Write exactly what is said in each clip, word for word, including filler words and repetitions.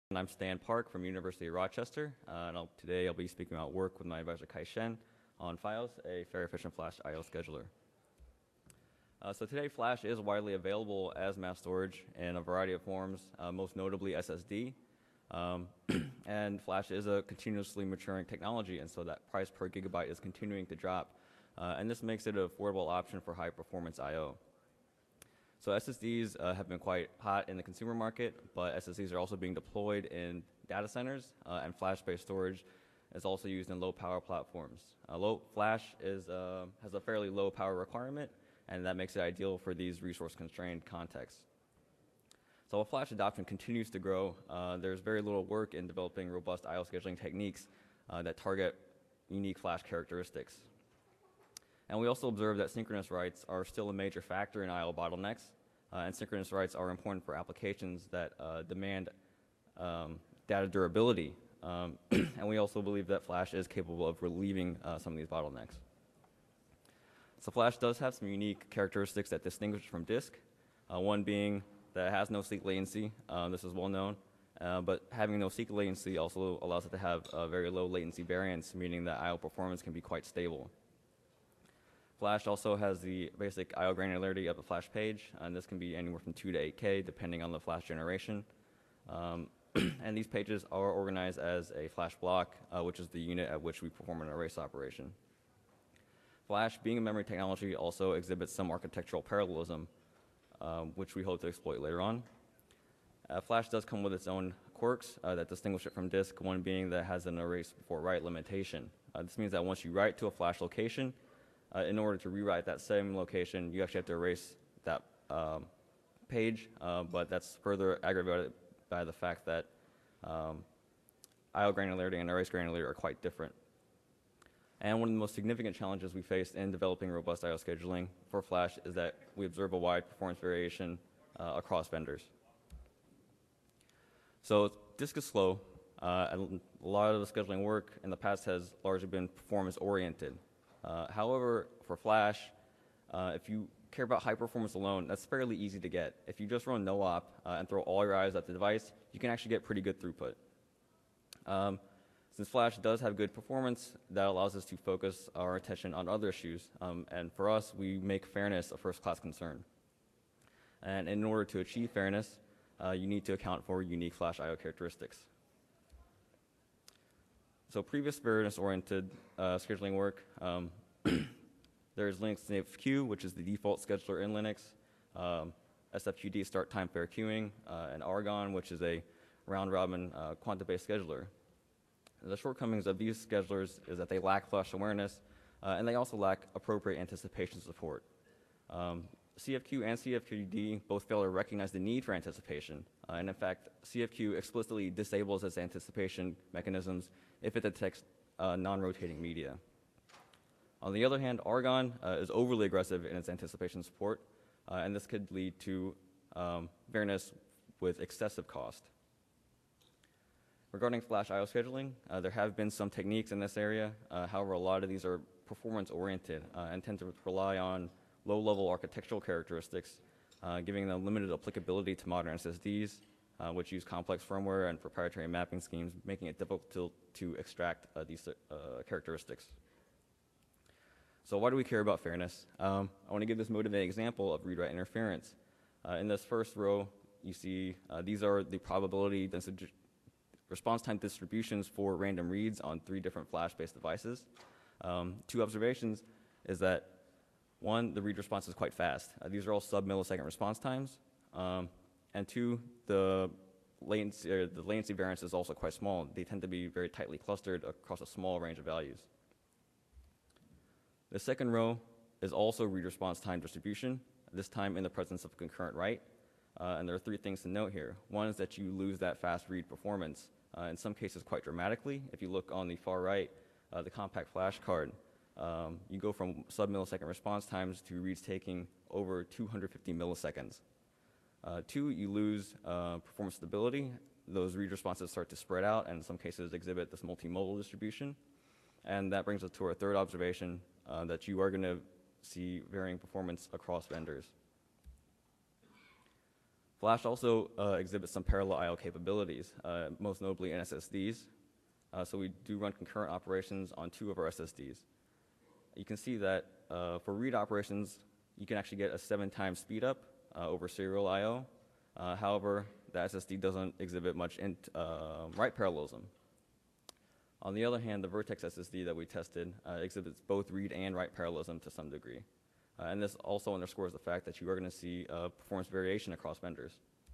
And I'm Stan Park from University of Rochester, uh, and I'll, today I'll be speaking about work with my advisor Kai Shen on Fios, a very efficient Flash I O scheduler. Uh, so today Flash is widely available as mass storage in a variety of forms, uh, most notably S S D. Um, and Flash is a continuously maturing technology, and so that price per gigabyte is continuing to drop. Uh, and this makes it an affordable option for high performance I O. So S S Ds uh, have been quite hot in the consumer market, but S S Ds are also being deployed in data centers, uh, and flash-based storage is also used in low-power platforms. Uh, low Flash is, uh, has a fairly low power requirement, and that makes it ideal for these resource-constrained contexts. So while Flash adoption continues to grow, uh, there's very little work in developing robust I O scheduling techniques uh, that target unique Flash characteristics. And we also observe that synchronous writes are still a major factor in I O bottlenecks, uh, and synchronous writes are important for applications that uh, demand um, data durability. Um, and we also believe that Flash is capable of relieving uh, some of these bottlenecks. So Flash does have some unique characteristics that distinguish it from disk, uh, one being that it has no seek latency. Um, this is well known. Uh, but having no seek latency also allows it to have a very low latency variance, meaning that I O performance can be quite stable. Flash also has the basic I O granularity of a Flash page, and this can be anywhere from two to eight K depending on the Flash generation. Um, and these pages are organized as a Flash block, uh, which is the unit at which we perform an erase operation. Flash, being a memory technology, also exhibits some architectural parallelism, um, which we hope to exploit later on. Uh, Flash does come with its own quirks uh, that distinguish it from disk, one being that it has an erase before write limitation. Uh, this means that once you write to a Flash location, Uh, in order to rewrite that same location, you actually have to erase that um, page, uh, but that's further aggravated by the fact that um, I O granularity and erase granularity are quite different. And one of the most significant challenges we faced in developing robust I O scheduling for Flash is that we observe a wide performance variation uh, across vendors. So disk is slow, uh, and a lot of the scheduling work in the past has largely been performance oriented. Uh, however, for Flash, uh, if you care about high performance alone, that's fairly easy to get. If you just run no op uh, and throw all your eyes at the device, you can actually get pretty good throughput. Um, since Flash does have good performance, that allows us to focus our attention on other issues. Um, and for us, we make fairness a first-class concern. And in order to achieve fairness, uh, you need to account for unique Flash I O characteristics. So previous fairness-oriented uh, scheduling work, um, there's Linux N A F Q, which is the default scheduler in Linux, um, S F Q D, start time fair queuing, uh, and Argonne, which is a round-robin uh, quanta-based scheduler. The shortcomings of these schedulers is that they lack Flash awareness, uh, and they also lack appropriate anticipation support. Um, C F Q and C F Q D both fail to recognize the need for anticipation, uh, and in fact, C F Q explicitly disables its anticipation mechanisms if it detects uh, non-rotating media. On the other hand, Argonne uh, is overly aggressive in its anticipation support, uh, and this could lead to um, fairness with excessive cost. Regarding Flash I O scheduling, uh, there have been some techniques in this area. Uh, however, a lot of these are performance-oriented uh, and tend to rely on low-level architectural characteristics, uh, giving them limited applicability to modern S S Ds, uh, which use complex firmware and proprietary mapping schemes, making it difficult to, to extract uh, these uh, characteristics. So why do we care about fairness? Um, I want to give this motivating example of read-write interference. Uh, in this first row, you see uh, these are the probability response time distributions for random reads on three different Flash-based devices. Um, two observations is that one, the read response is quite fast. Uh, these are all sub-millisecond response times. Um, and two, the latency, or the latency variance is also quite small. They tend to be very tightly clustered across a small range of values. The second row is also read response time distribution, this time in the presence of concurrent write. Uh, and there are three things to note here. One is that you lose that fast read performance, uh, in some cases quite dramatically. If you look on the far right, uh, the compact flash card, Um, you go from sub-millisecond response times to reads taking over two hundred fifty milliseconds. Uh, two, you lose uh, performance stability. Those read responses start to spread out and in some cases exhibit this multimodal distribution. And that brings us to our third observation, uh, that you are going to see varying performance across vendors. Flash also uh, exhibits some parallel I O capabilities, uh, most notably in S S Ds. Uh, so we do run concurrent operations on two of our S S Ds. You can see that uh, for read operations, you can actually get a seven times speed up uh, over serial I O. Uh, however, the S S D doesn't exhibit much in, uh, write parallelism. On the other hand, the Vertex S S D that we tested uh, exhibits both read and write parallelism to some degree. Uh, and this also underscores the fact that you are going to see uh, performance variation across vendors.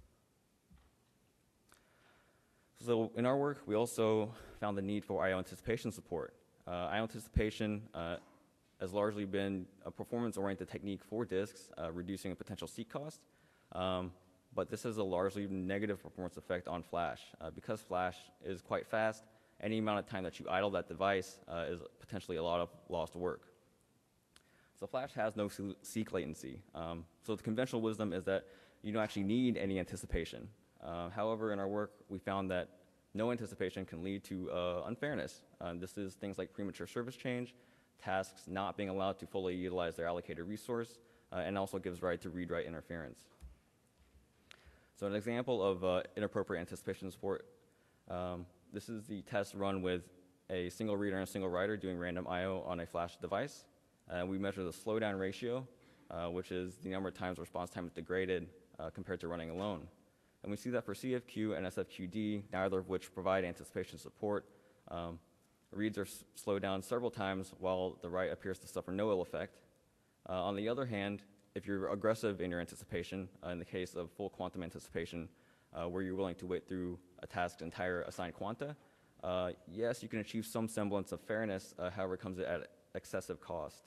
So in our work, we also found the need for I O anticipation support. Uh, I O anticipation uh, has largely been a performance-oriented technique for disks, uh, reducing a potential seek cost. Um, but this has a largely negative performance effect on Flash. Uh, because Flash is quite fast, any amount of time that you idle that device uh, is potentially a lot of lost work. So Flash has no seek latency. Um, so the conventional wisdom is that you don't actually need any anticipation. Uh, however, in our work, we found that no anticipation can lead to uh, unfairness. Uh, this is things like premature service change, tasks not being allowed to fully utilize their allocated resource, uh, and also gives right to read-write interference. So an example of uh, inappropriate anticipation support, um, this is the test run with a single reader and a single writer doing random I O on a Flash device. Uh, we measure the slowdown ratio, uh, which is the number of times response time is degraded uh, compared to running alone. And we see that for C F Q and S F Q D, neither of which provide anticipation support, um, reads are slowed down several times while the write appears to suffer no ill effect. Uh, on the other hand, if you're aggressive in your anticipation, uh, in the case of full quantum anticipation, uh, where you're willing to wait through a task's entire assigned quanta, uh, yes, you can achieve some semblance of fairness, uh, however, it comes at excessive cost.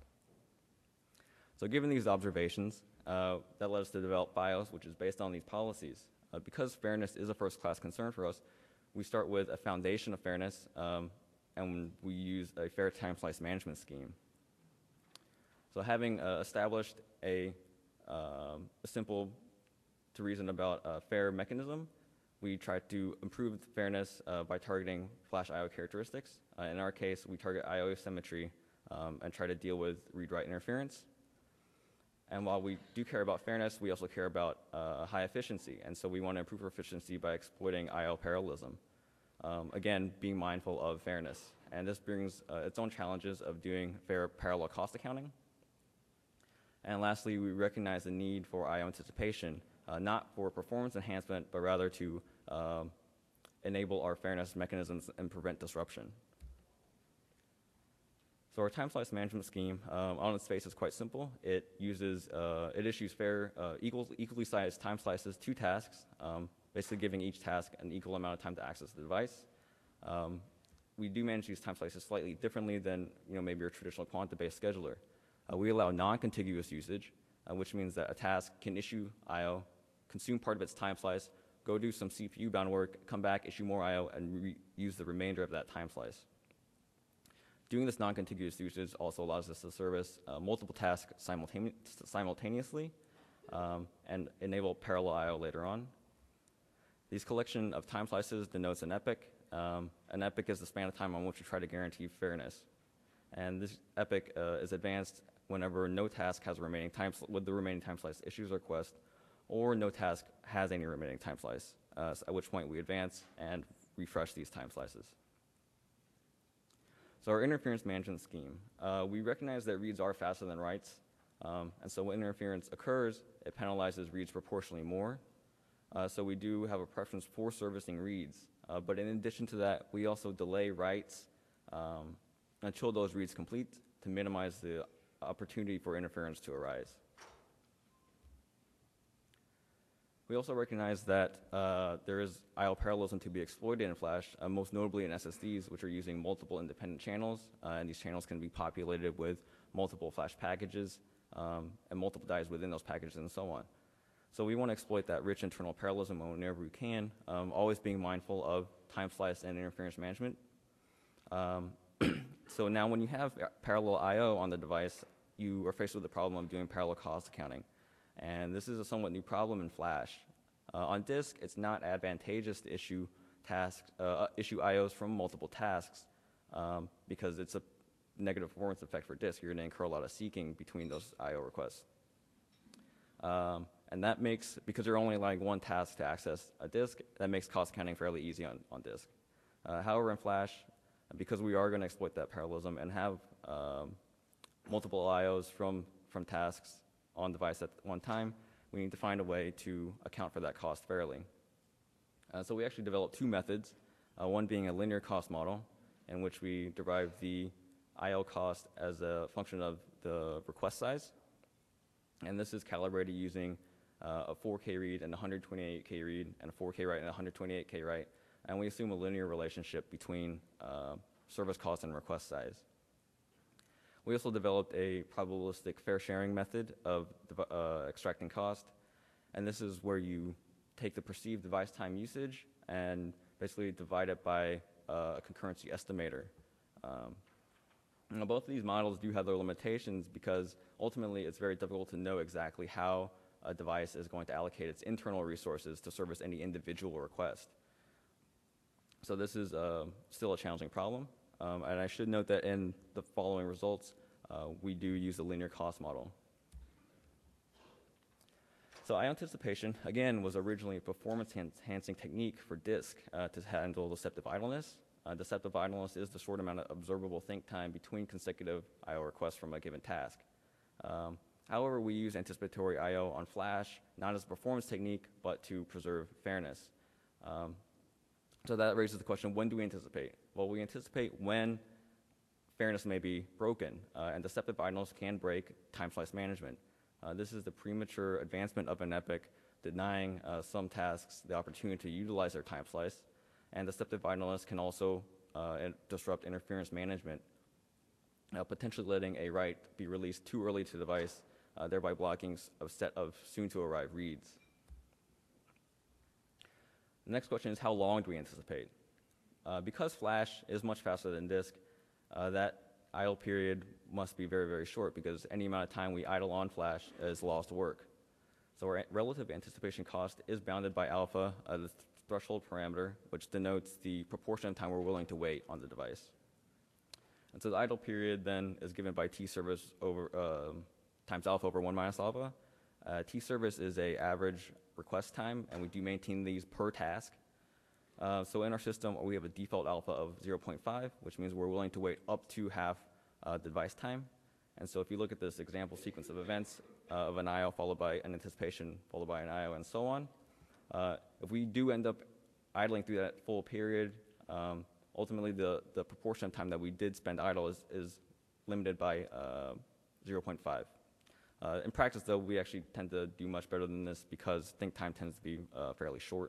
So given these observations, uh, that led us to develop BIOS, which is based on these policies. Uh, because fairness is a first-class concern for us, we start with a foundation of fairness, um, and we use a fair time slice management scheme. So having uh, established a, um, a simple to reason about a fair mechanism, we try to improve fairness uh, by targeting Flash I O characteristics. Uh, in our case, we target I O symmetry um, and try to deal with read-write interference. And while we do care about fairness, we also care about uh, high efficiency. And so we want to improve our efficiency by exploiting I O parallelism. Um, again, being mindful of fairness. And this brings uh, its own challenges of doing fair parallel cost accounting. And lastly, we recognize the need for I O anticipation, uh, not for performance enhancement, but rather to um, enable our fairness mechanisms and prevent disruption. So our time slice management scheme, um, on its face, is quite simple. It uses, uh, it issues fair, uh, equal, equally sized time slices to tasks, um, basically giving each task an equal amount of time to access the device. Um, we do manage these time slices slightly differently than, you know, maybe your traditional quanta-based scheduler. Uh, we allow non-contiguous usage, uh, which means that a task can issue I O, consume part of its time slice, go do some C P U-bound work, come back, issue more I O, and use the remainder of that time slice. Doing this non-contiguous usage also allows us to service uh, multiple tasks simultane simultaneously um, and enable parallel I O later on. These collection of time slices denotes an epoch. Um, an epoch is the span of time on which we try to guarantee fairness. And this epoch uh, is advanced whenever no task has remaining time with the remaining time slice issues a request, or no task has any remaining time slice, uh, at which point we advance and refresh these time slices. So our interference management scheme, uh, we recognize that reads are faster than writes, um, and so when interference occurs, it penalizes reads proportionally more. Uh, so we do have a preference for servicing reads, uh, but in addition to that, we also delay writes um, until those reads complete to minimize the opportunity for interference to arise. We also recognize that uh, there is I O parallelism to be exploited in Flash, uh, most notably in S S Ds, which are using multiple independent channels, uh, and these channels can be populated with multiple Flash packages um, and multiple dies within those packages and so on. So we want to exploit that rich internal parallelism whenever we can, um, always being mindful of time slice and interference management. Um, so now when you have parallel I O on the device, you are faced with the problem of doing parallel cost accounting. And this is a somewhat new problem in Flash. Uh, on disk, it's not advantageous to issue tasks, uh, issue I Os from multiple tasks um, because it's a negative performance effect for disk. You're going to incur a lot of seeking between those I O requests. Um, and that makes, because you're only allowing one task to access a disk, that makes cost counting fairly easy on, on disk. Uh, however, in Flash, because we are going to exploit that parallelism and have um, multiple I Os from, from tasks on device at one time, we need to find a way to account for that cost fairly. Uh, so we actually developed two methods, uh, one being a linear cost model, in which we derive the I O cost as a function of the request size. And this is calibrated using uh, a four K read and a one twenty-eight K read and a four K write and a one twenty-eight K write. And we assume a linear relationship between uh, service cost and request size. We also developed a probabilistic fair sharing method of uh, extracting cost. And this is where you take the perceived device time usage and basically divide it by uh, a concurrency estimator. Um, now both of these models do have their limitations because ultimately it's very difficult to know exactly how a device is going to allocate its internal resources to service any individual request. So this is uh, still a challenging problem. Um, and I should note that in the following results, uh, we do use the linear cost model. So I O anticipation, again, was originally a performance-enhancing technique for disk uh, to handle deceptive idleness. Uh, deceptive idleness is the short amount of observable think time between consecutive I O requests from a given task. Um, however, we use anticipatory I O on Flash, not as a performance technique, but to preserve fairness. Um, so that raises the question, when do we anticipate? Well, we anticipate when fairness may be broken, uh, and deceptive idleness can break time slice management. Uh, this is the premature advancement of an epoch, denying uh, some tasks the opportunity to utilize their time slice. And deceptive idleness can also uh, disrupt interference management, uh, potentially letting a write be released too early to the device, uh, thereby blocking a set of soon-to-arrive reads. The next question is, how long do we anticipate? Uh, because Flash is much faster than disk, uh, that I O period must be very, very short because any amount of time we idle on Flash is lost work. So our relative anticipation cost is bounded by alpha, uh, the th threshold parameter, which denotes the proportion of time we're willing to wait on the device. And so the idle period then is given by T service over uh, times alpha over one minus alpha. Uh, T service is a average request time, and we do maintain these per task. Uh, so in our system, we have a default alpha of zero point five, which means we're willing to wait up to half uh, the device time. And so if you look at this example sequence of events uh, of an I O followed by an anticipation, followed by an I O, and so on, uh, if we do end up idling through that full period, um, ultimately the, the proportion of time that we did spend idle is, is limited by uh, zero point five. Uh, in practice, though, we actually tend to do much better than this because think time tends to be uh, fairly short.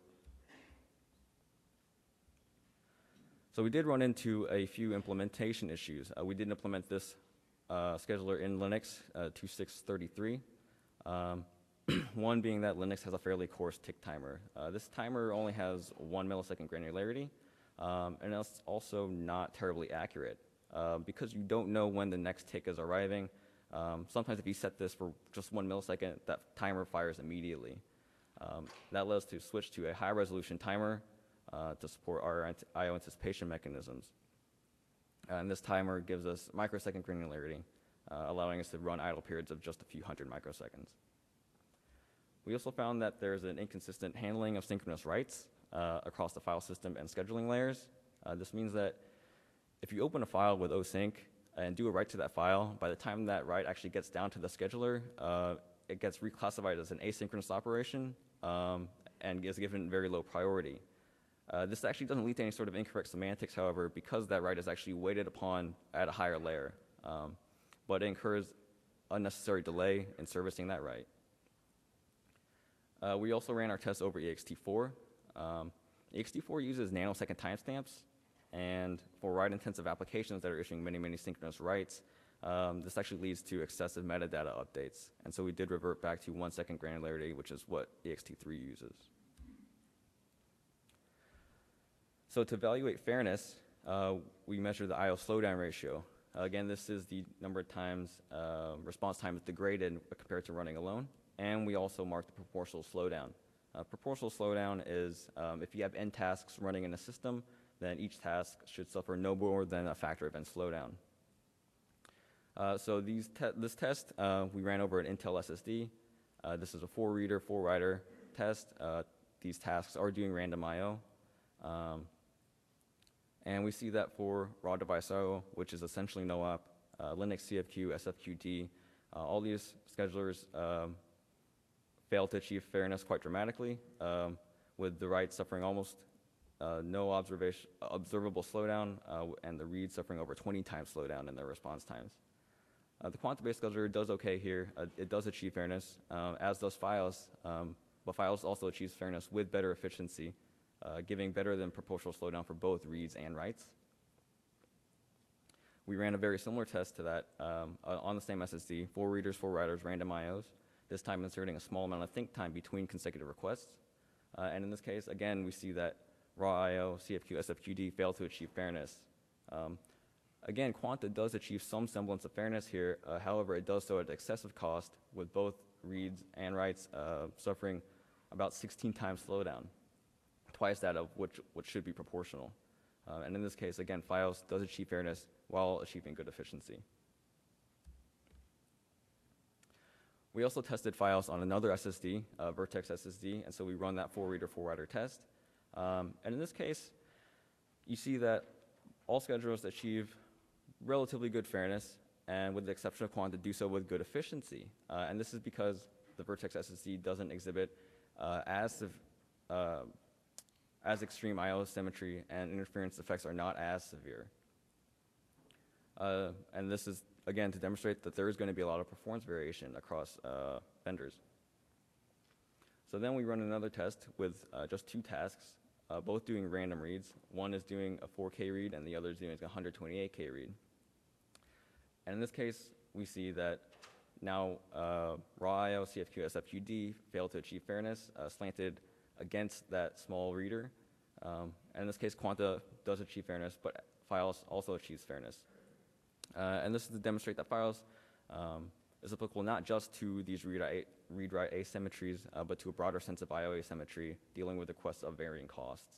So we did run into a few implementation issues. Uh, we did implement this uh, scheduler in Linux uh, twenty-six thirty-three. Um, one being that Linux has a fairly coarse tick timer. Uh, this timer only has one millisecond granularity, um, and it's also not terribly accurate. Uh, because you don't know when the next tick is arriving, um, sometimes if you set this for just one millisecond, that timer fires immediately. Um, that led us to switch to a high resolution timer uh, to support our I O anticipation mechanisms. Uh, and this timer gives us microsecond granularity, uh, allowing us to run idle periods of just a few hundred microseconds. We also found that there's an inconsistent handling of synchronous writes uh, across the file system and scheduling layers. Uh, this means that if you open a file with O sync and do a write to that file, by the time that write actually gets down to the scheduler, uh, it gets reclassified as an asynchronous operation um, and is given very low priority. Uh, this actually doesn't lead to any sort of incorrect semantics, however, because that write is actually waited upon at a higher layer. Um, but it incurs unnecessary delay in servicing that write. Uh, we also ran our tests over E X T four. Um, E X T four uses nanosecond timestamps, and for write-intensive applications that are issuing many, many synchronous writes, um, this actually leads to excessive metadata updates. And so we did revert back to one second granularity, which is what E X T three uses. So to evaluate fairness, uh, we measure the I O slowdown ratio. Uh, again, this is the number of times uh, response time is degraded compared to running alone. And we also mark the proportional slowdown. Uh, proportional slowdown is um, if you have n tasks running in a system, then each task should suffer no more than a factor of n slowdown. Uh, so these te this test uh, we ran over an Intel S S D. Uh, this is a four reader, four writer test. Uh, these tasks are doing random I O. Um, and we see that for raw device I O, which is essentially no op, uh, Linux C F Q, S F Q D, uh, all these schedulers um, fail to achieve fairness quite dramatically, um, with the write suffering almost uh, no observation, observable slowdown, uh, and the read suffering over twenty times slowdown in their response times. Uh, the quant-based scheduler does okay here. Uh, it does achieve fairness, uh, as does Files, um, but Files also achieves fairness with better efficiency, uh, giving better than proportional slowdown for both reads and writes. We ran a very similar test to that um, uh, on the same S S D, four readers, four writers, random I Os, this time inserting a small amount of think time between consecutive requests. Uh, and in this case, again, we see that raw I O, C F Q, S F Q D fail to achieve fairness. Um, again, Quanta does achieve some semblance of fairness here. Uh, however, it does so at excessive cost, with both reads and writes uh, suffering about sixteen times slowdown, twice that of which, which should be proportional. Uh, and in this case, again, Files does achieve fairness while achieving good efficiency. We also tested Files on another S S D, uh, Vertex S S D, and so we run that four-reader, four-writer test. Um, and in this case, you see that all schedulers achieve relatively good fairness, and with the exception of Quanta, do so with good efficiency. Uh, and this is because the Vertex S S D doesn't exhibit uh, as, uh, as extreme I O symmetry, and interference effects are not as severe. Uh, and this is, again, to demonstrate that there is going to be a lot of performance variation across uh, vendors. So then we run another test with uh, just two tasks, uh, both doing random reads. One is doing a four K read, and the other is doing a one hundred twenty-eight K read. And in this case, we see that now uh, raw I O, C F Q, S F Q D fail to achieve fairness, uh, slanted against that small reader. Um, and in this case, Quanta does achieve fairness, but Files also achieves fairness. Uh, and this is to demonstrate that Files um, is applicable not just to these read-write read asymmetries, uh, but to a broader sense of I O asymmetry, dealing with requests of varying costs.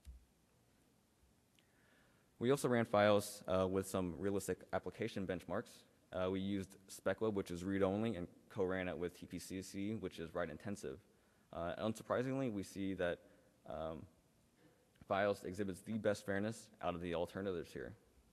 We also ran Files uh, with some realistic application benchmarks. Uh, we used SpecWeb, which is read-only, and co-ran it with T P C C, which is write-intensive. Uh, unsurprisingly, we see that um, Files exhibits the best fairness out of the alternatives here.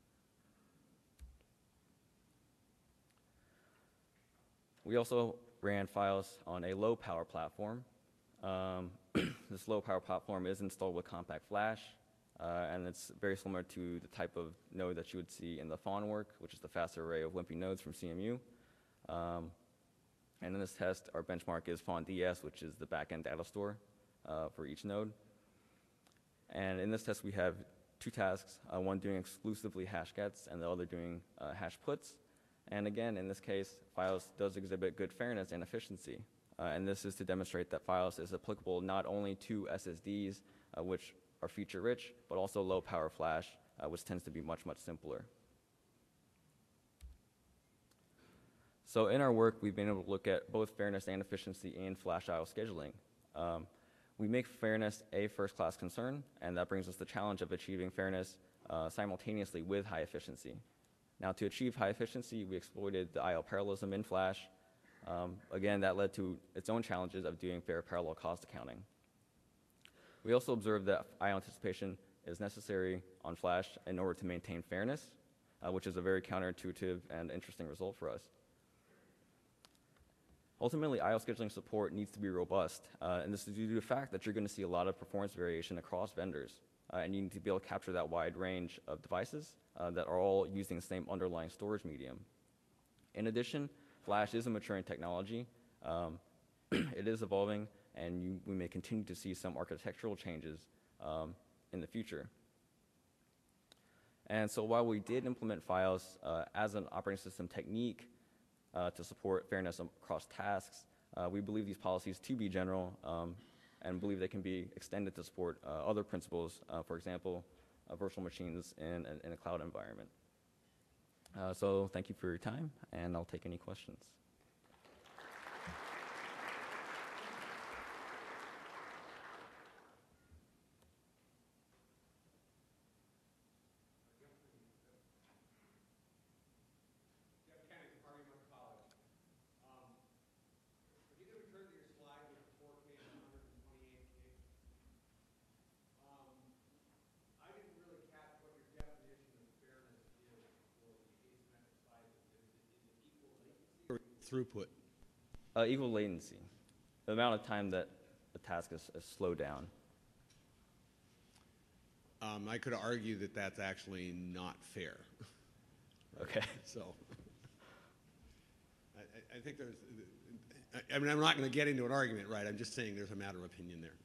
We also ran Files on a low-power platform. Um, this low-power platform is installed with compact flash, uh, and it's very similar to the type of node that you would see in the Fawn work, which is the fast array of wimpy nodes from C M U. Um, and in this test, our benchmark is Fawn D S, which is the backend data store uh, for each node. And in this test, we have two tasks, uh, one doing exclusively hash gets and the other doing uh, hash puts. And again, in this case, Files does exhibit good fairness and efficiency. Uh, and this is to demonstrate that Files is applicable not only to S S Ds, uh, which are feature-rich, but also low-power flash, uh, which tends to be much, much simpler. So in our work, we've been able to look at both fairness and efficiency in flash I O scheduling. Um, we make fairness a first-class concern, and that brings us the challenge of achieving fairness uh, simultaneously with high efficiency. Now, to achieve high efficiency, we exploited the I O parallelism in Flash. Um, again, that led to its own challenges of doing fair parallel cost accounting. We also observed that I O anticipation is necessary on Flash in order to maintain fairness, uh, which is a very counterintuitive and interesting result for us. Ultimately, I O scheduling support needs to be robust, uh, and this is due to the fact that you're going to see a lot of performance variation across vendors, uh, and you need to be able to capture that wide range of devices uh, that are all using the same underlying storage medium. In addition, Flash is a maturing technology. Um, it is evolving, and you, we may continue to see some architectural changes um, in the future. And so while we did implement Files uh, as an operating system technique uh, to support fairness across tasks, uh, we believe these policies to be general um, and believe they can be extended to support uh, other principles, uh, for example, uh, virtual machines in, in, in a cloud environment. Uh, so thank you for your time, and I'll take any questions. Jeff Kennedy, Department of College. Um, forgive the recursion throughput. Uh, equal latency, the amount of time that the task is, is slowed down. Um, I could argue that that's actually not fair. Okay. So, I, I- I think there's, I, I mean, I'm not going to get into an argument, right? I'm just saying there's a matter of opinion there.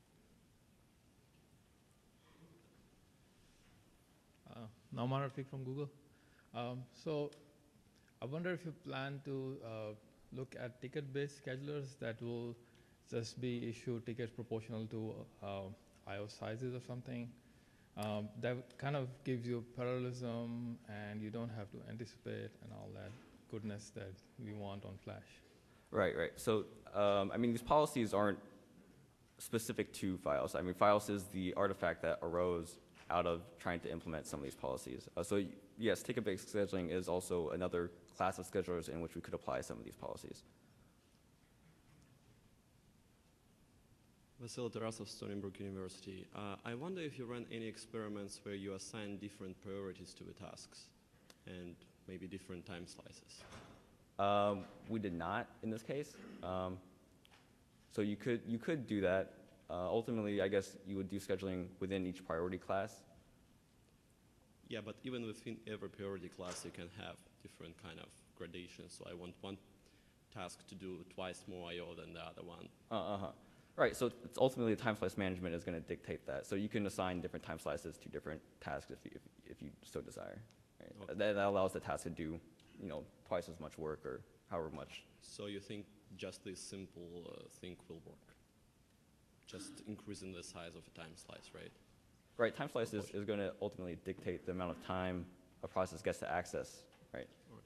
Uh, Nauman Rafiq from Google. Um, so I wonder if you plan to uh, look at ticket-based schedulers that will just be issue tickets proportional to uh, I O sizes or something. Um, that kind of gives you parallelism, and you don't have to anticipate and all that goodness that we want on Flash. Right, right. So, um, I mean, these policies aren't specific to Fios. I mean, Fios is the artifact that arose out of trying to implement some of these policies. Uh, so, yes, ticket-based scheduling is also another class of schedulers in which we could apply some of these policies. Vasil Tarasov, Stony Brook University. Uh, I wonder if you ran any experiments where you assign different priorities to the tasks and maybe different time slices. Um, we did not in this case. Um, so you could you could do that. Uh, ultimately, I guess you would do scheduling within each priority class. Yeah, but even within every priority class, you can have different kind of gradations. So I want one task to do twice more I O than the other one. Uh huh. Right. So it's ultimately the time slice management is going to dictate that. So you can assign different time slices to different tasks if you if, if you so desire. Right? Okay. That, that allows the task to do, you know, twice as much work or however much. So you think just this simple uh, thing will work? Just increasing the size of a time slice, right? Right. Time slice is, is going to ultimately dictate the amount of time a process gets to access. Right. Okay.